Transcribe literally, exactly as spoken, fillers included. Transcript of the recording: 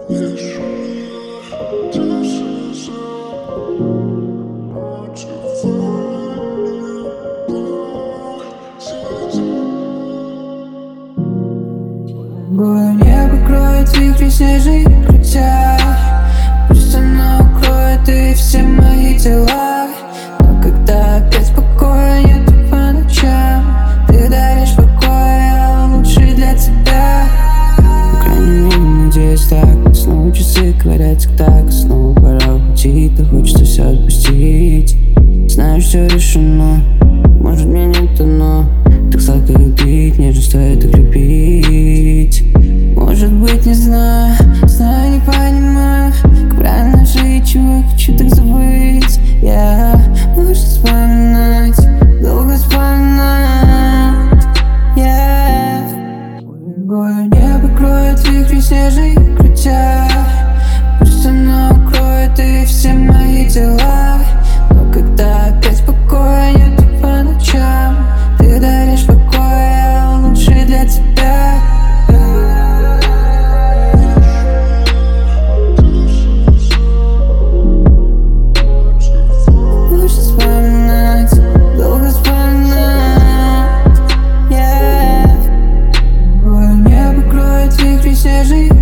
Голое небо кроет вихри снежных крутя, пусть оно укроет и все мои дела. Но когда опять покоя нету по ночам, ты даришь покой, а он лучший для тебя. По крайней мере, надеюсь так. Снова часы говорят тик-так, снова пора уходить, да хочется все отпустить. Знаю, все решено, может мне нет, но так сладко любить, нежно стоит так любить. Может быть, не знаю, знаю, не понимаю, как правильно жить, чего хочу так забыть. Я может вспоминать, долго вспоминать. Я голое небо кроет вихри снежных крутя, пусть оно укроет и все мои дела. Но когда опять покоя нету по ночам, ты даришь покой, а он лучший для тебя. Лучше вспоминать, долго вспоминать. Yeah. Голое небо кроет вихри снежных